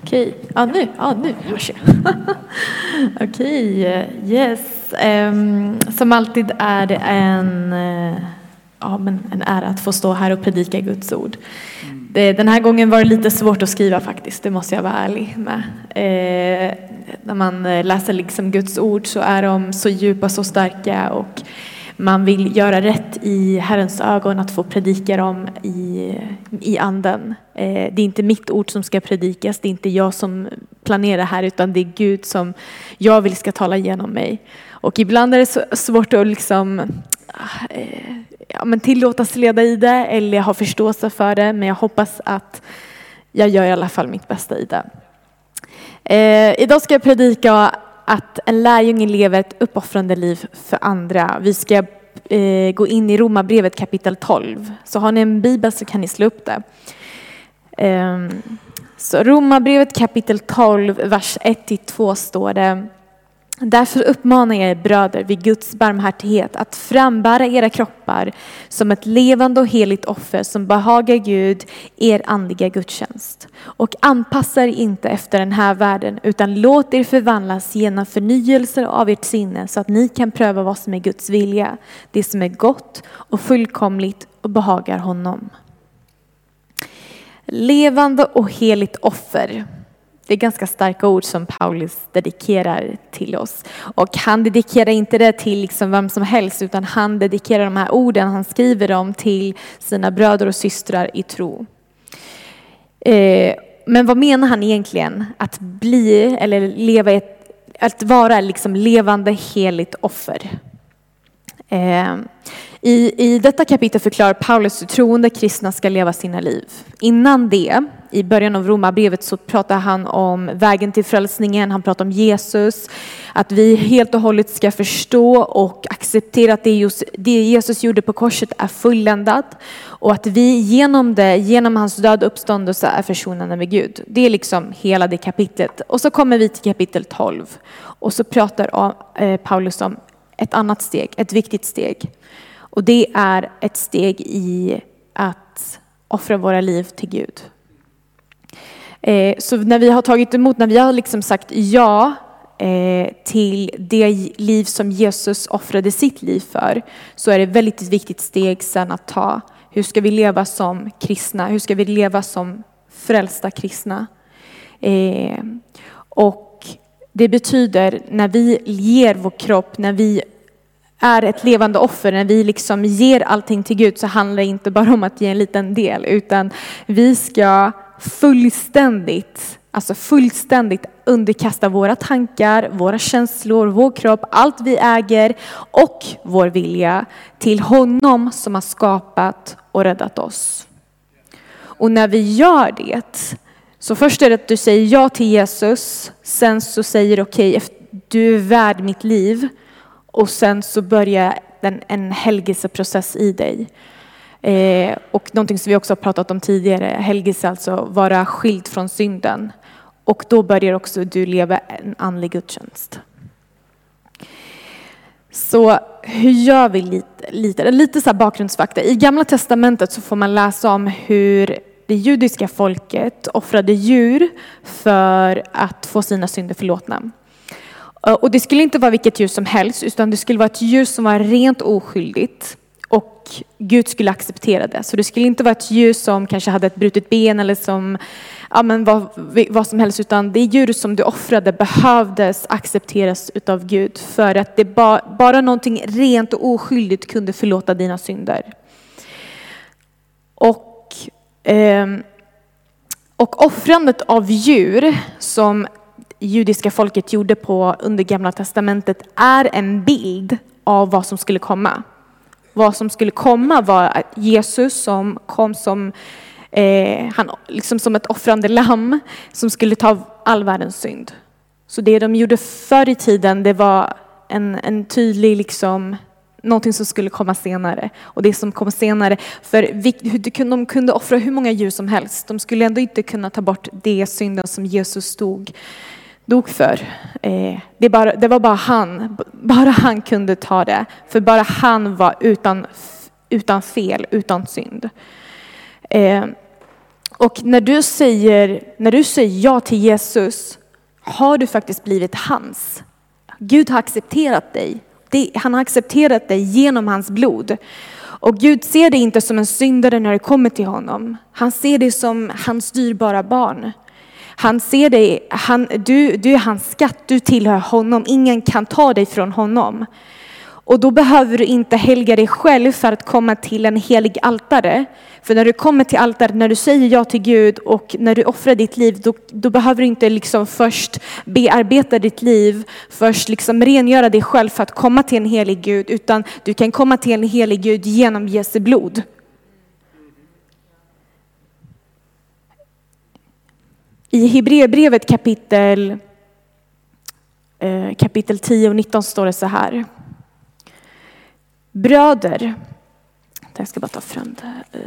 Okej, nu hörs jag. Okej, yes. Som alltid är det en ära att få stå här och predika Guds ord. Den här gången var det lite svårt att skriva faktiskt, det måste jag vara ärlig med. När man läser liksom Guds ord så är de så djupa, så starka, och man vill göra rätt i Herrens ögon, att få predika dem i anden. Det är inte mitt ord som ska predikas, det är inte jag som planerar här, utan det är Gud som jag vill ska tala igenom mig. Och ibland är det så svårt att liksom, tillåta sig leda i det eller ha förståelse för det, men jag hoppas att jag gör i alla fall mitt bästa i det. Idag ska jag predika att en lärjunge lever ett uppoffrande liv för andra. Vi ska gå in i Romarbrevet kapitel 12. Så har ni en bibel så kan ni slå upp det. Så Romarbrevet kapitel 12, vers 1-2 står det: Därför uppmanar jag er bröder vid Guds barmhärtighet att frambära era kroppar som ett levande och heligt offer som behagar Gud, er andliga gudstjänst. Och anpassa er inte efter den här världen, utan låt er förvandlas genom förnyelser av ert sinne så att ni kan pröva vad som är Guds vilja, det som är gott och fullkomligt och behagar honom. Levande och heligt offer. Det är ganska starka ord som Paulus dedikerar till oss. Och han dedikerar inte det till liksom vem som helst, utan han dedikerar de här orden, han skriver dem till sina bröder och systrar i tro. Men vad menar han egentligen? Att bli eller leva att vara liksom levande heligt offer. I detta kapitel förklarar Paulus hur troende kristna ska leva sina liv. Innan det, i början av Romarbrevet, så pratar han om vägen till frälsningen. Han pratar om Jesus. Att vi helt och hållet ska förstå och acceptera att det Jesus gjorde på korset är fulländat. Och att vi genom hans död och uppståndelse är försonade med Gud. Det är liksom hela det kapitlet. Och så kommer vi till kapitel 12. Och så pratar Paulus om ett annat steg, ett viktigt steg. Och det är ett steg i att offra våra liv till Gud. Så när vi har tagit emot, när vi har liksom sagt ja till det liv som Jesus offrade sitt liv för, så är det ett väldigt viktigt steg sen att ta. Hur ska vi leva som kristna? Hur ska vi leva som frälsta kristna? Och det betyder när vi ger vår kropp, när vi är ett levande offer, när vi liksom ger allting till Gud, så handlar det inte bara om att ge en liten del, utan vi ska fullständigt underkasta våra tankar, våra känslor, vår kropp, allt vi äger och vår vilja till honom som har skapat och räddat oss. Och när vi gör det, så först är det att du säger ja till Jesus, sen så säger okej, du är värd mitt liv. Och sen så börjar en helgelseprocess i dig. Och någonting som vi också har pratat om tidigare, helgelse, alltså vara skild från synden. Och då börjar också du leva en andlig gudstjänst. Så hur gör vi lite så här bakgrundsfakta. I Gamla testamentet så får man läsa om hur det judiska folket offrade djur för att få sina synder förlåtna. Och det skulle inte vara vilket djur som helst, utan det skulle vara ett djur som var rent oskyldigt. Och Gud skulle acceptera det. Så det skulle inte vara ett djur som kanske hade ett brutet ben eller som vad som helst. Utan det djur som du offrade behövdes accepteras utav Gud. För att det bara någonting rent och oskyldigt kunde förlåta dina synder. Och offrandet av djur som judiska folket gjorde under Gamla testamentet är en bild av vad som skulle komma. Vad som skulle komma var att Jesus som kom som han liksom som ett offrande lamm som skulle ta all världens synd. Så det de gjorde förr i tiden, det var en tydlig liksom någonting som skulle komma senare. Och det som kom senare, för de kunde offra hur många djur som helst. De skulle ändå inte kunna ta bort det synden som Jesus dog för. Det var bara han kunde ta det. För bara han var utan fel, utan synd. Och när du säger ja till Jesus, har du faktiskt blivit hans. Gud har accepterat dig. Han har accepterat dig genom hans blod. Och Gud ser dig inte som en syndare när du kommer till honom. Han ser dig som hans dyrbara barn. Han ser dig, du är hans skatt, du tillhör honom. Ingen kan ta dig från honom. Och då behöver du inte helga dig själv för att komma till en helig altare. För när du kommer till altaret, när du säger ja till Gud och när du offrar ditt liv, då behöver du inte liksom först bearbeta ditt liv, först liksom rengöra dig själv för att komma till en helig Gud, utan du kan komma till en helig Gud genom Jesu blod. I Hebreerbrevet kapitel 10 och 19 står det så här. Bröder, jag ska bara ta fram det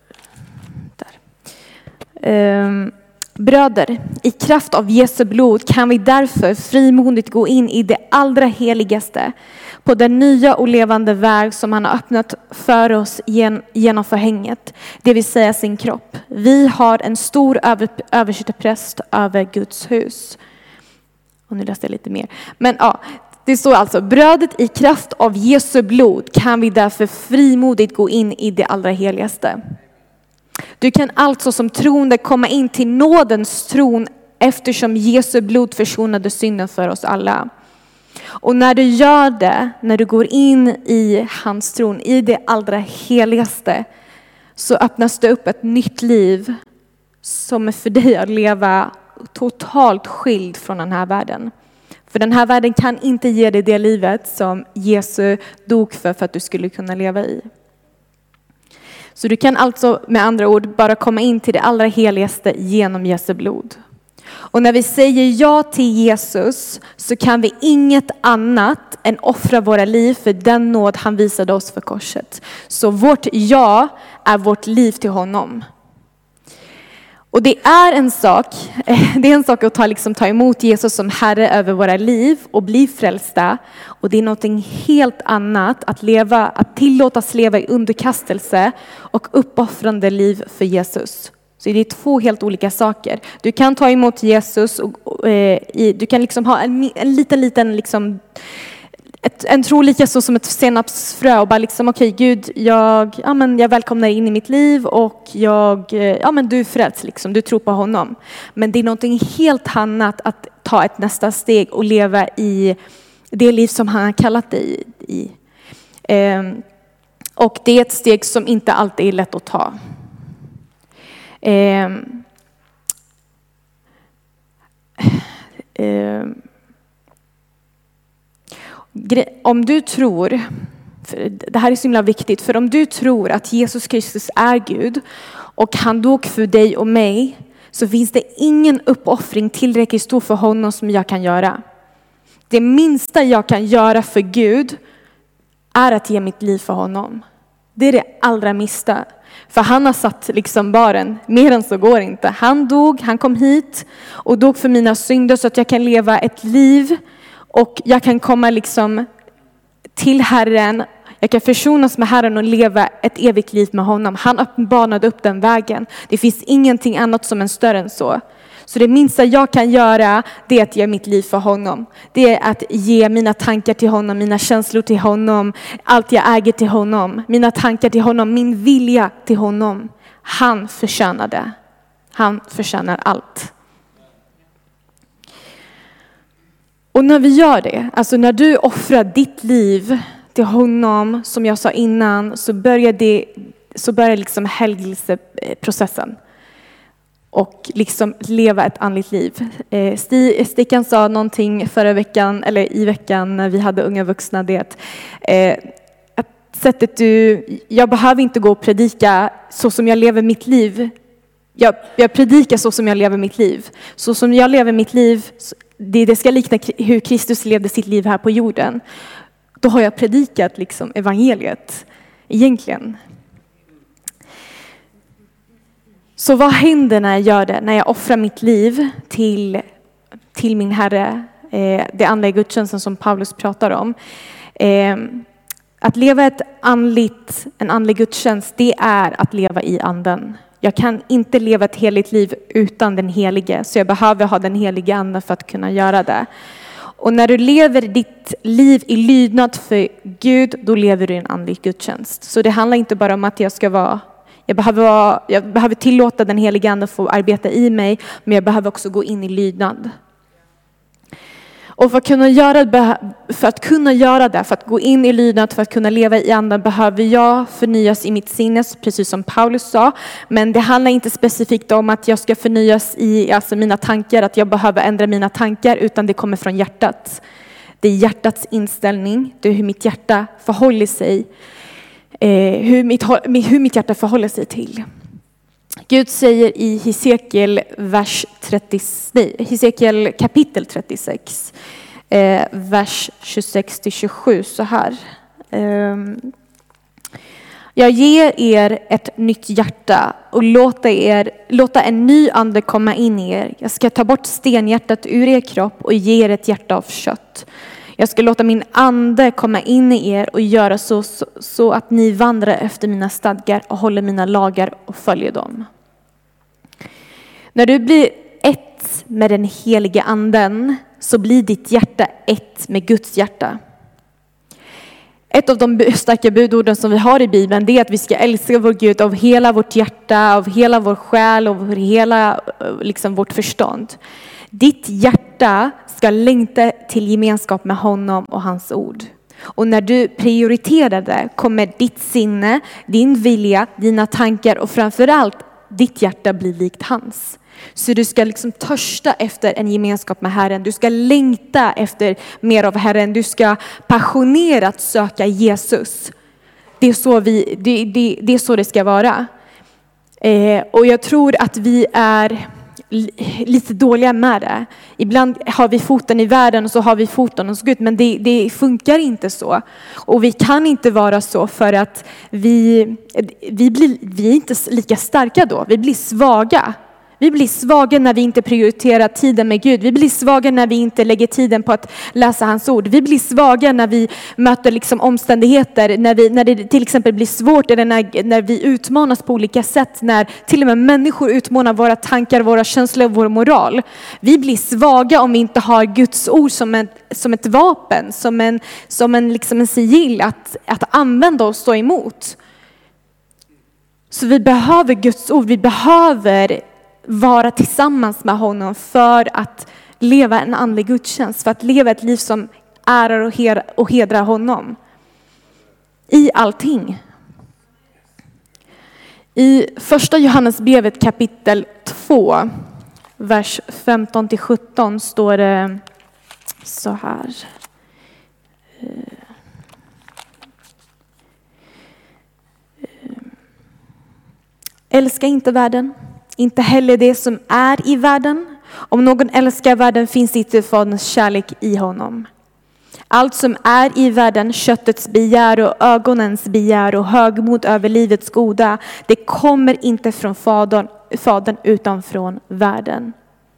där. Bröder, i kraft av Jesu blod kan vi därför frimodigt gå in i det allra heligaste på den nya och levande väg som han har öppnat för oss genom förhänget, det vill säga sin kropp. Vi har en stor överstepräst över Guds hus. Och nu läste jag lite mer. Men ja, det står alltså, brödet i kraft av Jesu blod kan vi därför frimodigt gå in i det allra heligaste. Du kan alltså som troende komma in till nådens tron eftersom Jesu blod försonade synden för oss alla. Och när du gör det, när du går in i hans tron, i det allra heligaste, så öppnas det upp ett nytt liv som är för dig att leva totalt skild från den här världen. För den här världen kan inte ge dig det livet som Jesus dog för att du skulle kunna leva i. Så du kan alltså med andra ord bara komma in till det allra heligaste genom Jesu blod. Och när vi säger ja till Jesus så kan vi inget annat än offra våra liv för den nåd han visade oss för korset. Så vårt ja är vårt liv till honom. Och det är en sak att ta emot Jesus som Herre över våra liv och bli frälsta. Och det är någonting helt annat att tillåtas leva i underkastelse och uppoffrande liv för Jesus. Så det är två helt olika saker. Du kan ta emot Jesus och du kan liksom ha en liten en tro lika så som ett senapsfrö och bara liksom okej, Gud, jag välkomnar in i mitt liv och du är frälst liksom, du tror på honom. Men det är någonting helt annat att ta ett nästa steg och leva i det liv som han har kallat dig i. Och det är ett steg som inte alltid är lätt att ta. Om du tror, det här är så himla viktigt, för om du tror att Jesus Kristus är Gud och han dog för dig och mig, så finns det ingen uppoffring tillräckligt stor för honom som jag kan göra. Det minsta jag kan göra för Gud är att ge mitt liv för honom. Det är det allra minsta. För han har satt liksom baren, mer än så går inte. Han dog, han kom hit och dog för mina synder så att jag kan leva ett liv och jag kan komma liksom till Herren. Jag kan försonas med Herren och leva ett evigt liv med honom. Han banade upp den vägen. Det finns ingenting annat som är större än så. Så det minsta jag kan göra, det är att ge mitt liv för honom. Det är att ge mina tankar till honom, mina känslor till honom, allt jag äger till honom. Mina tankar till honom, min vilja till honom. Han förtjänar det. Han förtjänar allt. Och när vi gör det, alltså när du offrar ditt liv till honom, som jag sa innan, så börjar liksom helgelseprocessen. Och liksom leva ett andligt liv. Stickan sa någonting förra veckan, eller i veckan när vi hade unga vuxna, det att jag behöver inte gå och predika så som jag lever mitt liv. Jag predikar så som jag lever mitt liv. Så som jag lever mitt liv, det ska likna hur Kristus levde sitt liv här på jorden. Då har jag predikat liksom evangeliet egentligen. Så vad händer när jag gör det? När jag offrar mitt liv till min Herre, det andliga gudstjänsten som Paulus pratar om. Att leva en andlig gudstjänst, det är att leva i anden. Jag kan inte leva ett heligt liv utan den helige. Så jag behöver ha den helige anden för att kunna göra det. Och när du lever ditt liv i lydnad för Gud, då lever du i en andlig gudstjänst. Så det handlar inte bara om att jag behöver tillåta den helige anden få arbeta i mig, men jag behöver också gå in i lydnad. Och för att gå in i lydnad, för att kunna leva i anden, behöver jag förnyas i mitt sinnes, precis som Paulus sa. Men det handlar inte specifikt om att jag ska förnyas i mina tankar, att jag behöver ändra mina tankar, utan det kommer från hjärtat. Det är hjärtats inställning, det är hur mitt hjärta förhåller sig, hur mitt hjärta förhåller sig till. Gud säger i Hesekiel kapitel 36, vers 26-27 så här. Jag ger er ett nytt hjärta och låta en ny ande komma in i er. Jag ska ta bort stenhjärtat ur er kropp och ge er ett hjärta av kött. Jag ska låta min ande komma in i er och göra så att ni vandrar efter mina stadgar och håller mina lagar och följer dem. När du blir ett med den heliga anden så blir ditt hjärta ett med Guds hjärta. Ett av de starka budorden som vi har i Bibeln, det är att vi ska älska vår Gud av hela vårt hjärta, av hela vår själ, av hela vårt förstånd. Ditt hjärta ska längta till gemenskap med honom och hans ord. Och när du prioriterar det kommer ditt sinne, din vilja, dina tankar och framförallt ditt hjärta bli likt hans. Så du ska törsta efter en gemenskap med Herren. Du ska längta efter mer av Herren. Du ska passionerat söka Jesus. Det är så det ska vara. Och jag tror att vi är lite dåliga med det. Ibland har vi foten i världen och så har vi foten hos Gud. Men det funkar inte så. Och vi kan inte vara så för att vi är inte lika starka då. Vi blir svaga. Vi blir svaga när vi inte prioriterar tiden med Gud. Vi blir svaga när vi inte lägger tiden på att läsa hans ord. Vi blir svaga när vi möter omständigheter. När det till exempel blir svårt eller när vi utmanas på olika sätt. När till och med människor utmanar våra tankar, våra känslor och vår moral. Vi blir svaga om vi inte har Guds ord som ett vapen. Som en sigill att använda och stå emot. Så vi behöver Guds ord. Vi behöver vara tillsammans med honom för att leva en andlig gudstjänst. För att leva ett liv som ärar och hedrar honom. I allting. I första Johannesbrevet kapitel 2, vers 15-17 står det så här. Älska inte världen. Inte heller det som är i världen. Om någon älskar världen finns inte Faderns kärlek i honom. Allt som är i världen, köttets begär och ögonens begär och högmod över livets goda, det kommer inte från Fadern utan från världen.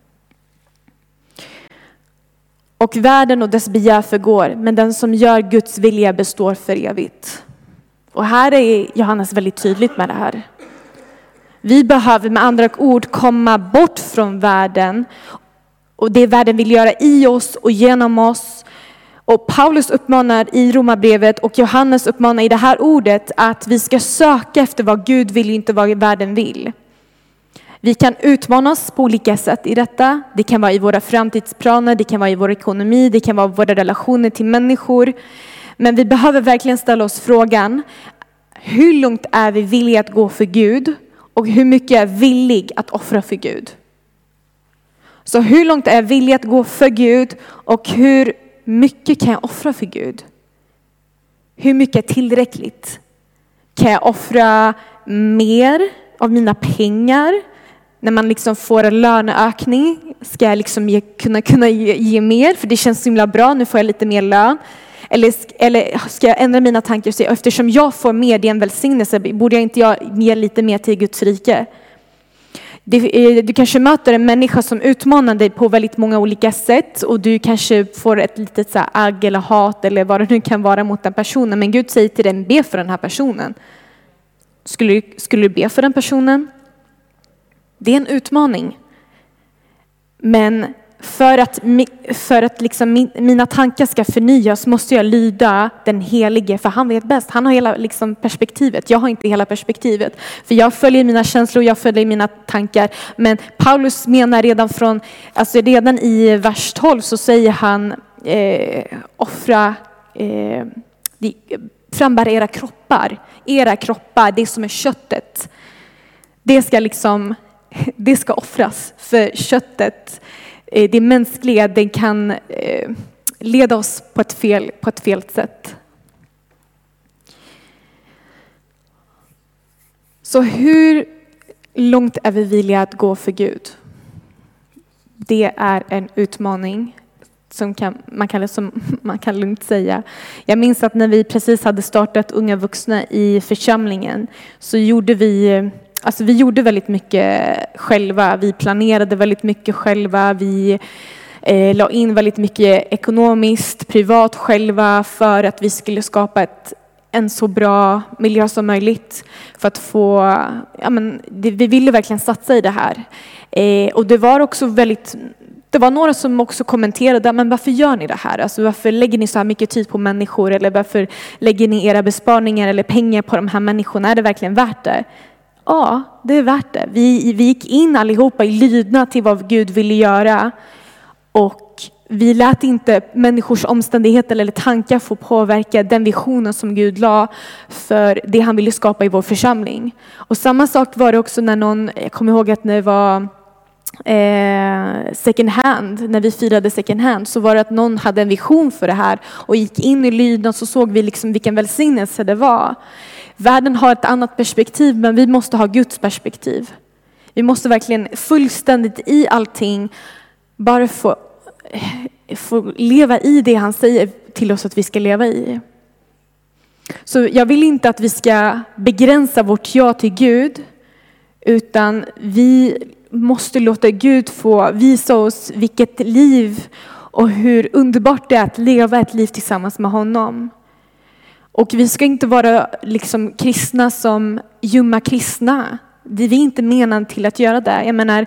Och världen och dess begär förgår, men den som gör Guds vilja består för evigt. Och här är Johannes väldigt tydligt med det här. Vi behöver med andra ord komma bort från världen och det världen vill göra i oss och genom oss. Och Paulus uppmanar i Romarbrevet och Johannes uppmanar i det här ordet att vi ska söka efter vad Gud vill, inte vad världen vill. Vi kan utmanas på olika sätt i detta. Det kan vara i våra framtidsplaner, det kan vara i vår ekonomi, det kan vara våra relationer till människor. Men vi behöver verkligen ställa oss frågan, hur långt är vi villiga att gå för Gud? Och hur mycket är jag villig att offra för Gud? Så hur långt är jag villig att gå för Gud? Och hur mycket kan jag offra för Gud? Hur mycket är tillräckligt? Kan jag offra mer av mina pengar? När man får en löneökning. Ska jag kunna ge mer? För det känns så himla bra. Nu får jag lite mer lön. Eller ska jag ändra mina tankar och säga, eftersom jag får mer, det är en välsignelse, borde jag inte ge lite mer till Guds rike? Du kanske möter en människa som utmanar dig på väldigt många olika sätt och du kanske får ett litet agg eller hat eller vad det nu kan vara mot den personen. Men Gud säger till dig, be för den här personen. Skulle du be för den personen? Det är en utmaning. Men för att liksom mina tankar ska förnyas måste jag lyda den helige, för han vet bäst. Han har hela liksom perspektivet. Jag har inte hela perspektivet. För jag följer mina känslor, jag följer mina tankar. Men Paulus menar redan i vers 12 så säger han frambär era kroppar, det som är köttet. Det ska offras, för köttet, det mänskliga, det kan leda oss på ett fel sätt. Så hur långt är vi villiga att gå för Gud? Det är en utmaning som man kan lugnt säga. Jag minns att när vi precis hade startat Unga vuxna i församlingen så gjorde vi gjorde väldigt mycket själva. Vi planerade väldigt mycket själva. Vi la in väldigt mycket ekonomiskt, privat själva för att vi skulle skapa en så bra miljö som möjligt. För att vi ville verkligen satsa i det här. Och det var några som också kommenterade, men varför gör ni det här? Alltså varför lägger ni så här mycket tid på människor? Eller varför lägger ni era besparingar eller pengar på de här människorna? Är det verkligen värt det? Ja, det är värt det. Vi gick in allihopa i lydnad till vad Gud ville göra. Och vi lät inte människors omständigheter eller tankar få påverka den visionen som Gud la för det han ville skapa i vår församling. Och samma sak var det också jag kommer ihåg att när det var second hand, när vi firade second hand, så var det att någon hade en vision för det här och gick in i lydnad, så såg vi liksom vilken välsignelse det var. Världen har ett annat perspektiv, men vi måste ha Guds perspektiv. Vi måste verkligen fullständigt i allting bara få leva i det han säger till oss att vi ska leva i. Så jag vill inte att vi ska begränsa vårt ja till Gud, utan vi måste låta Gud få visa oss vilket liv och hur underbart det är att leva ett liv tillsammans med honom. Och vi ska inte vara liksom kristna som ljumma kristna. Vi är inte menade till att göra det. Jag menar,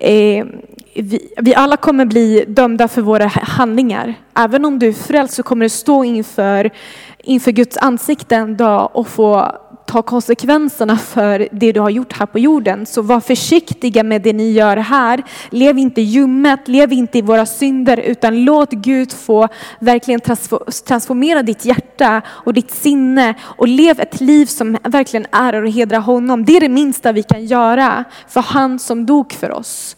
vi alla kommer bli dömda för våra handlingar. Även om du är frälst så kommer du stå inför Guds ansikte en dag och få ta konsekvenserna för det du har gjort här på jorden. Så var försiktiga med det ni gör här. Lev inte ljummet, lev inte i våra synder, utan låt Gud få verkligen transformera ditt hjärta och ditt sinne och lev ett liv som verkligen ärar och hedrar honom. Det är det minsta vi kan göra för han som dog för oss.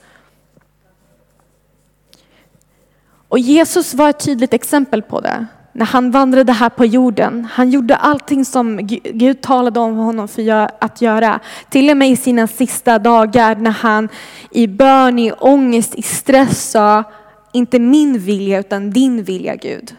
Och Jesus var ett tydligt exempel på det. När han vandrade här på jorden. Han gjorde allting som Gud talade om honom för att göra. Till och med i sina sista dagar när han i bön, i ångest, i stress sa: inte min vilja utan din vilja, Gud.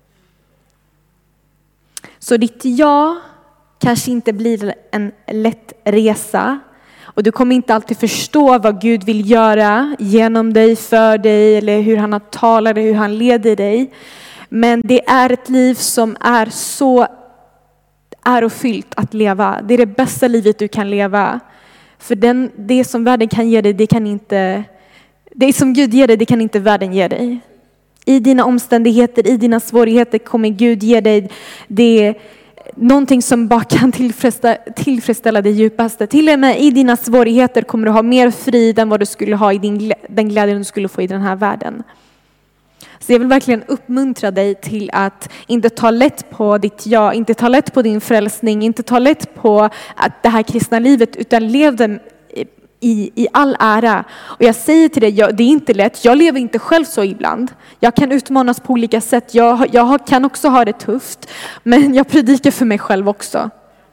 Så ditt ja kanske inte blir en lätt resa. Och du kommer inte alltid förstå vad Gud vill göra genom dig, för dig, eller hur han har talat, hur han leder dig. Men det är ett liv som är så ärofyllt att leva. Det är det bästa livet du kan leva. För det som världen kan ge dig, det som Gud ger dig, det kan inte världen ge dig. I dina omständigheter, i dina svårigheter kommer Gud ge dig någonting som bara kan tillfredsställa det djupaste. Till och med i dina svårigheter kommer du ha mer frid än vad du skulle ha i den glädjen du skulle få i den här världen. Så jag vill verkligen uppmuntra dig till att inte ta lätt på ditt ja, inte ta lätt på din frälsning, inte ta lätt på att det här kristna livet, utan lev den i all ära. Och jag säger till dig, det är inte lätt. Jag lever inte själv så ibland. Jag kan utmanas på olika sätt. Jag kan också ha det tufft. Men jag predikar för mig själv också.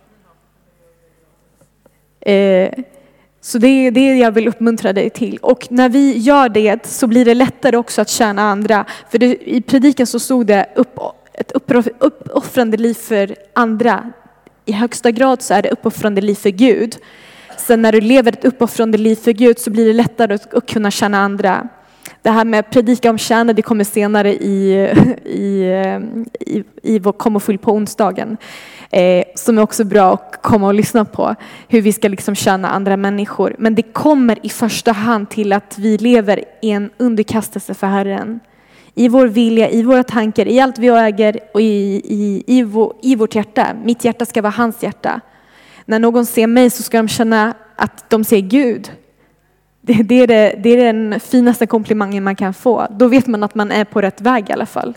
Så det är det jag vill uppmuntra dig till. Och när vi gör det så blir det lättare också att tjäna andra. För i predikan så stod det ett uppoffrande liv för andra. I högsta grad så är det uppoffrande liv för Gud. Sen när du lever ett uppoffrande liv för Gud så blir det lättare att kunna tjäna andra. Det här med predika om tjäna, det kommer senare i vår Kom och fyll på onsdagen. som är också bra att komma och lyssna på. Hur vi ska liksom tjäna andra människor. Men det kommer i första hand till att vi lever i en underkastelse för Herren. I vår vilja, i våra tankar, i allt vi äger och i vårt hjärta. Mitt hjärta ska vara hans hjärta. När någon ser mig så ska de känna att de ser Gud. Det är den finaste komplimangen man kan få. Då vet man att man är på rätt väg i alla fall.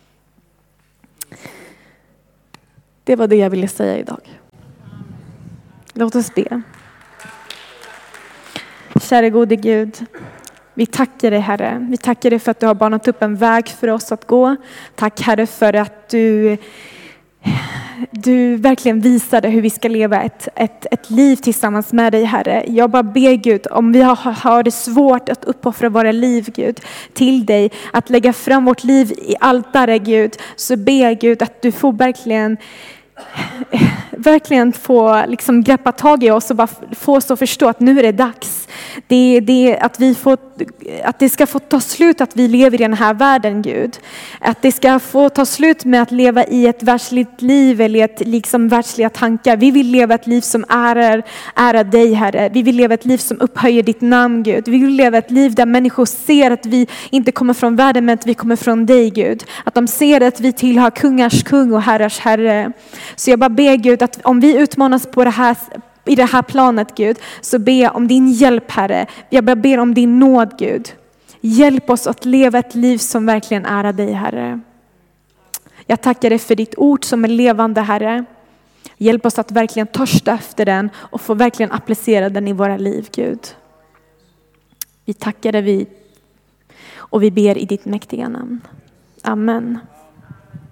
Det var det jag ville säga idag. Låt oss be. Kära gode Gud. Vi tackar dig, Herre. Vi tackar dig för att du har banat upp en väg för oss att gå. Tack, Herre, för att du verkligen visade hur vi ska leva ett liv tillsammans med dig, Herre. Jag bara ber, Gud, om vi har det svårt att uppoffra våra liv, Gud, till dig, att lägga fram vårt liv i altare, Gud, så ber jag, Gud, att du får verkligen få liksom greppa tag i oss och bara få oss att förstå att nu är det dags. Att det ska få ta slut att vi lever i den här världen, Gud. Att det ska få ta slut med att leva i ett världsligt liv eller ett liksom världsliga tankar. Vi vill leva ett liv som ärar dig, Herre. Vi vill leva ett liv som upphöjer ditt namn, Gud. Vi vill leva ett liv där människor ser att vi inte kommer från världen men att vi kommer från dig, Gud. Att de ser att vi tillhör kungars kung och herrars herre. Så jag bara ber, Gud, att om vi utmanas på i det här planet, Gud, så ber jag om din hjälp, Herre. Jag bara ber om din nåd, Gud. Hjälp oss att leva ett liv som verkligen ärar dig, Herre. Jag tackar dig för ditt ord som är levande, Herre. Hjälp oss att verkligen törsta efter den och få verkligen applicera den i våra liv, Gud. Vi tackar dig och vi ber i ditt mäktiga namn. Amen.